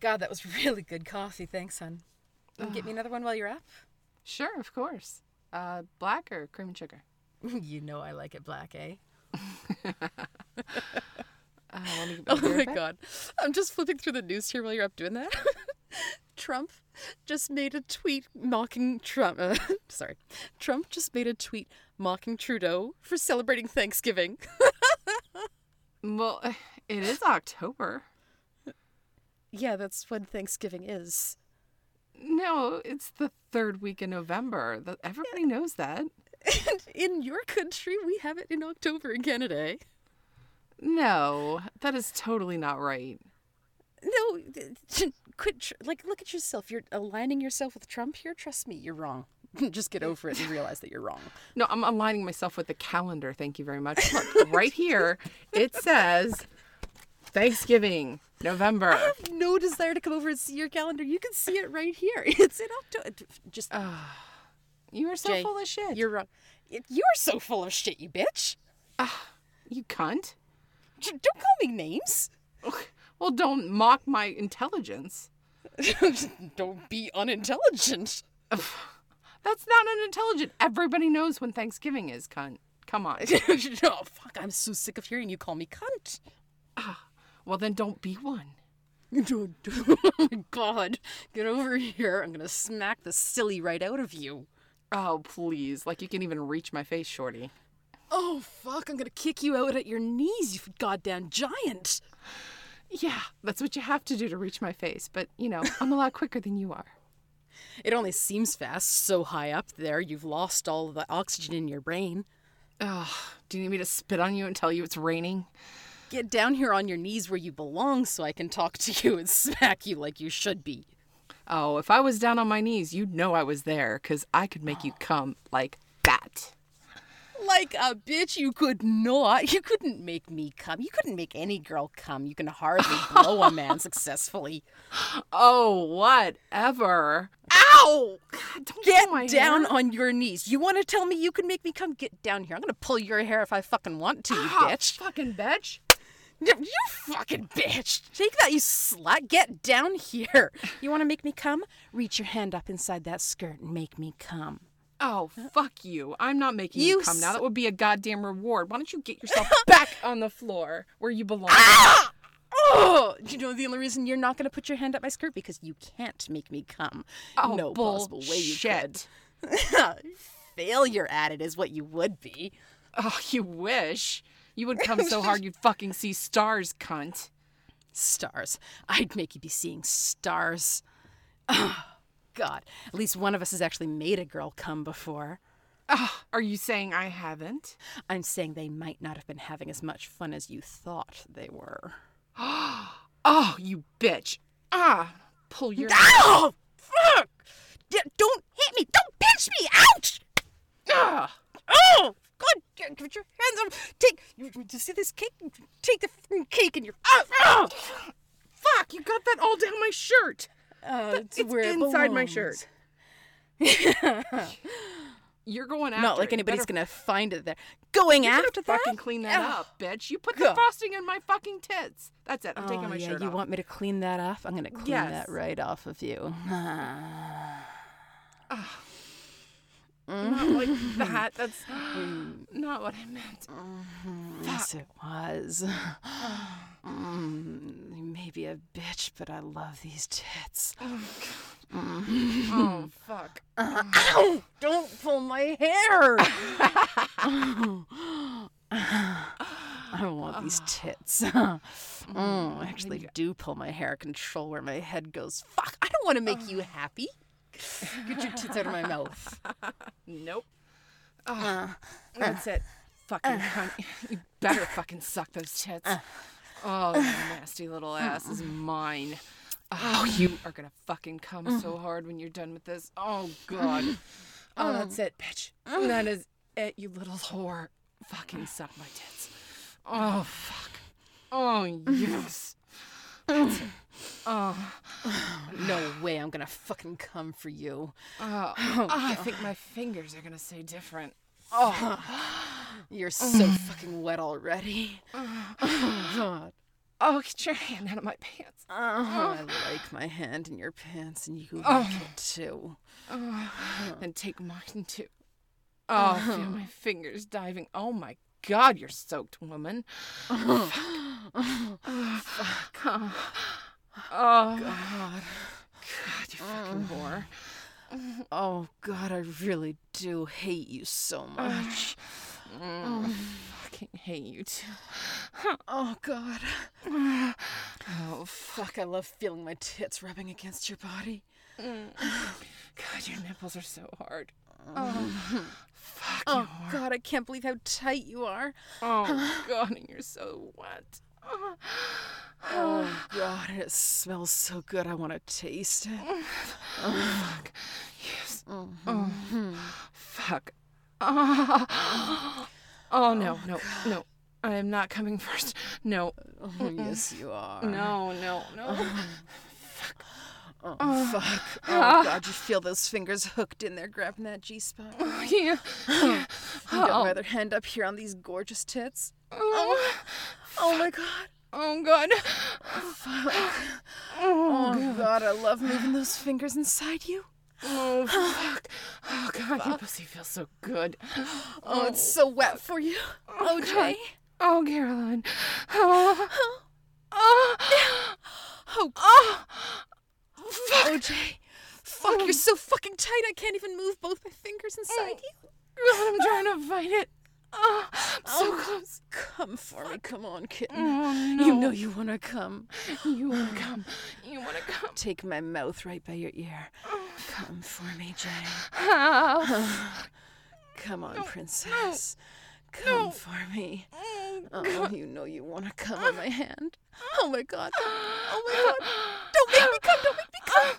God, that was really good coffee. Thanks, hon. Can you get me another one while you're up? Sure, of course. Black or cream and sugar? You know I like it black, eh? Let me get Oh beer my back. God. I'm just flipping through the news here while you're up doing that. Trump just made a tweet mocking Trump. Trump just made a tweet mocking Trudeau for celebrating Thanksgiving. Well, it is October. Yeah, that's when Thanksgiving is. No, it's the third week in November. Everybody knows that. And in your country, we have it in October in Canada, eh? No, that is totally not right. No, quit. Look at yourself. You're aligning yourself with Trump here. Trust me, you're wrong. Just get over it and realize that you're wrong. No, I'm aligning myself with the calendar. Thank you very much. Look, right here, it says Thanksgiving, November. I have no desire to come over and see your calendar. You can see it right here. It's in October. Just You are so Jay, full of shit. You're wrong. You're so full of shit, you bitch. You cunt. Don't call me names. Well, don't mock my intelligence. Don't be unintelligent. That's not unintelligent. Everybody knows when Thanksgiving is, cunt. Come on. Oh, fuck. I'm so sick of hearing you call me cunt. Well, then don't be one. Oh my God. Get over here. I'm going to smack the silly right out of you. Oh, please. Like you can even reach my face, shorty. Oh, fuck. I'm going to kick you out at your knees, you goddamn giant. Yeah, that's what you have to do to reach my face. But, I'm a lot quicker than you are. It only seems fast, so high up there. You've lost all of the oxygen in your brain. Do you need me to spit on you and tell you it's raining? Get down here on your knees where you belong so I can talk to you and smack you like you should be. Oh, if I was down on my knees, you'd know I was there, because I could make you come like that. Like a bitch, you could not. You couldn't make me come. You couldn't make any girl come. You can hardly blow a man successfully. Oh, whatever. Ow! God, don't Get pull my down hair. on your knees. You want to tell me you can make me come? Get down here. I'm going to pull your hair if I fucking want to, you bitch. Fucking bitch. You fucking bitch. Take that, you slut. Get down here. You want to make me come? Reach your hand up inside that skirt and make me come. Oh, fuck you. I'm not making You you come now. s- That would be a goddamn reward. Why don't you get yourself back on the floor where you belong? Oh, you know the only reason you're not going to put your hand up my skirt? Because you can't make me come. Oh, No possible way you bullshit. could. Failure at it is what you would be. Oh, you wish. You would come so hard you'd fucking see stars, cunt. Stars. I'd make you be seeing stars. Oh, God. At least one of us has actually made a girl come before. Are you saying I haven't? I'm saying they might not have been having as much fun as you thought they were. Oh, you bitch. Pull your... Ow! Fuck! Don't hit me! Don't pinch me! Ouch! Oh! God, get your hands up! You see this cake? Take the fucking cake in your... Fuck, you got that all down my shirt. It's It's where it inside my belongs. shirt. You're going after Not like it. anybody's Better gonna find it there. Going after that? fucking clean that up, bitch. You put the God. frosting in my fucking tits. That's it. I'm taking my shirt you off. want me to clean that off? I'm gonna clean Yes. that right off of you. Not like that. That's not what I meant. Yes, it was. You may be a bitch, but I love these tits. Oh, fuck. Ow! Don't pull my hair! I want these tits. Actually, do pull my hair. Control where my head goes. Fuck! I don't want to make you happy. Get your tits out of my mouth. Nope. That's it. Fucking cunt. You better fucking suck those tits. Oh, that nasty little ass is mine. Oh, you are gonna fucking come so hard when you're done with this. Oh, God. Oh, that's it, bitch. That is it, you little whore. Fucking suck my tits. Oh, fuck. Oh, yes. That's it. Oh. No way I'm gonna fucking come for you. I think my fingers are gonna say different. You're so fucking wet already. Oh, God. Oh, get your hand out of my pants. I like my hand in your pants, and you like it too. And take mine too. Oh, feel my fingers diving. Oh my God, you're soaked, woman. Fuck. Oh, God. God, you fucking whore. Oh, God, I really do hate you so much. Fucking hate you too. Oh, God. Oh, Fuck, I love feeling my tits rubbing against your body. God, your nipples are so hard. Oh, fuck you, Oh, whore. God, I can't believe how tight you are. Oh, God, and you're so wet. Oh, God, it smells so good. I want to taste it. Fuck. Yes. Oh, fuck. Oh, no. I am not coming first. No. Oh, yes, you are. No. Oh, fuck. Oh, God, you feel those fingers hooked in there grabbing that G-spot? Yeah. You got my other hand up here on these gorgeous tits? Oh, my God. Oh, God. Oh, God, I love moving those fingers inside you. Oh, fuck. Oh, God, your pussy feels so good. Oh, it's so wet for you. Oh, Jay. Oh, Caroline. Oh. Oh, Jay. Fuck, you're so fucking tight. I can't even move both my fingers inside you. God, I'm trying to fight it. Oh, I'm so close. Come for me. Come on, kitten. Oh, no. You know you want to come. You want to come. Take my mouth right by your ear. Come for me, Jay. Oh. Come on, princess. Come for me. Oh, you know you want to come on my hand. Oh, my God. Oh, my God. Don't make me come. Don't make me come.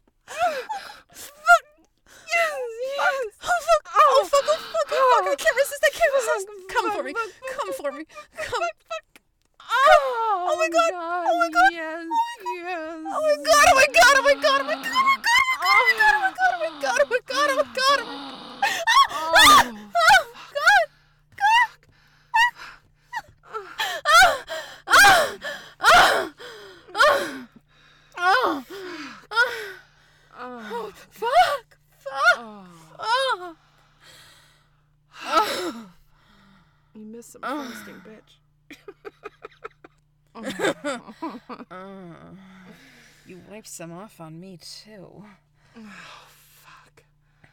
Yes. Oh, fuck. I can't resist. Come for me. Come for me. Come. Oh my God. Oh, my God. Yes. Yes. Oh, my God. Oh, my God. Oh, my God. Oh, my God. Oh, my God. Oh, my God. You missed some frosting, bitch. You wiped some off on me, too. Oh, fuck.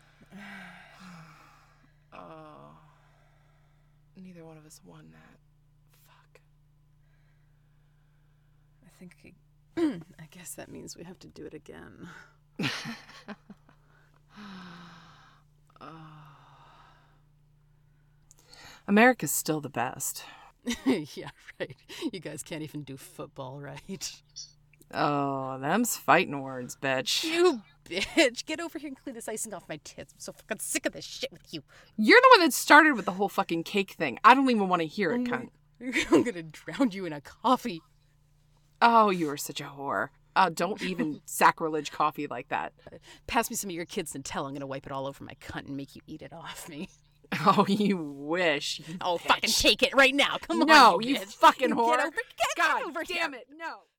Oh. Neither one of us won that. Fuck. I guess that means we have to do it again. America's still the best. Yeah, right. You guys can't even do football, right? Oh, them's fighting words, bitch. You bitch. Get over here and clean this icing off my tits. I'm so fucking sick of this shit with you. You're the one that started with the whole fucking cake thing. I don't even want to hear it, cunt. I'm gonna drown you in a coffee. Oh, you are such a whore. Don't even sacrilege coffee like that. Pass me some of your kids Nutella. I'm gonna wipe it all over my cunt and make you eat it off me. Oh, you wish. You Oh, bitch. fucking take it right now. Come on. No, you you bitch. fucking whore. Get over God here. damn it, no.